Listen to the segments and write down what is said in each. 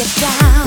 Get down.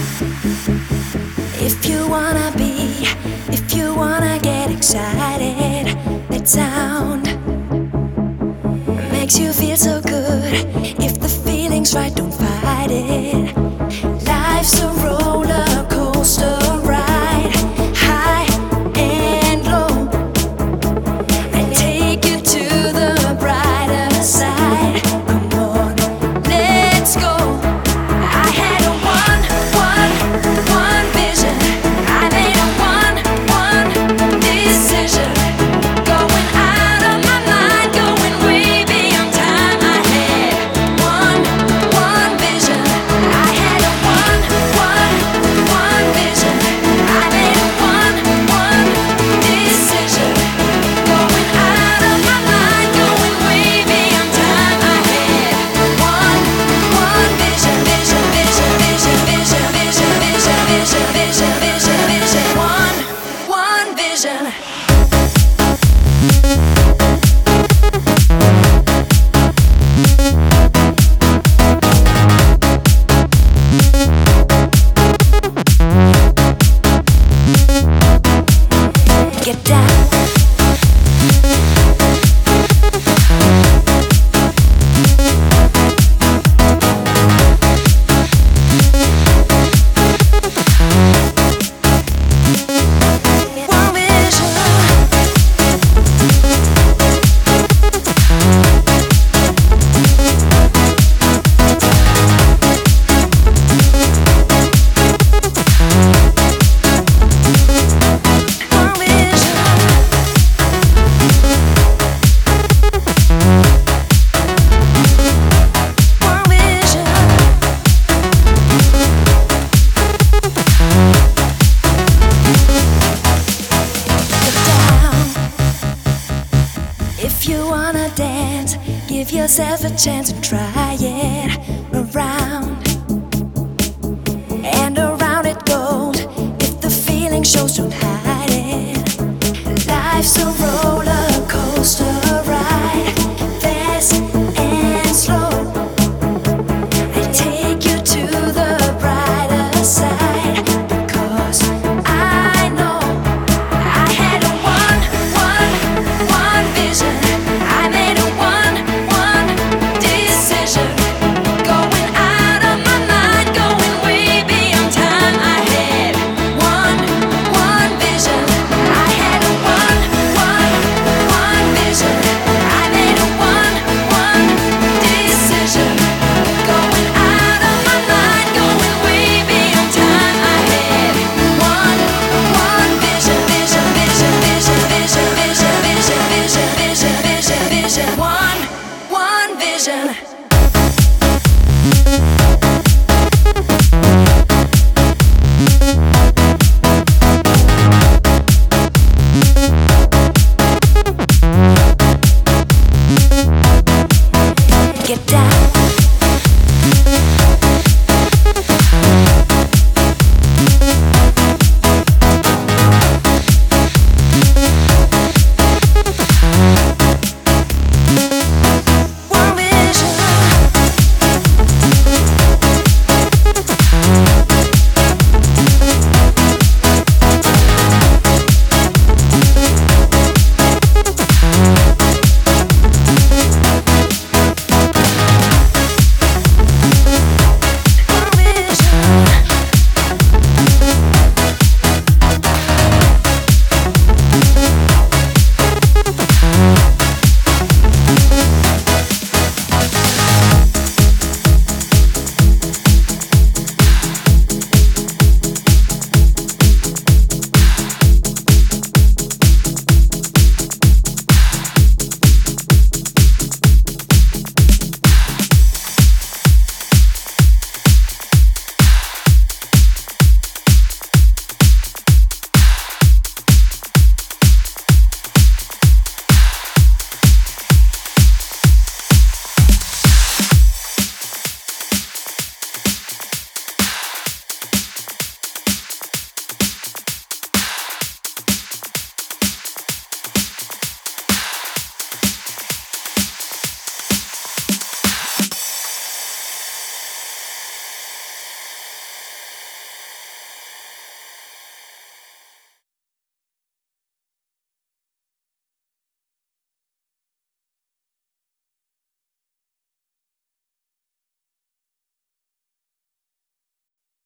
If you wanna be, if you wanna get excited, that sound makes you feel so good. If the feeling's right, don't fight it. Life's a roller coaster ride, high and low, and take you to the brighter side. Come on, let's go. I had a one vision. I made a one decision. Going out of my mind, going way beyond time. I had one vision. I had a one vision. I made a one decision. Going out of my mind, going way beyond time. I had one vision, vision, vision, vision, vision, vision, vision, vision, vision, vision, vision, one vision. Get down. One vision. One vision. One vision. Get down. If you wanna dance, give yourself a chance and try it around.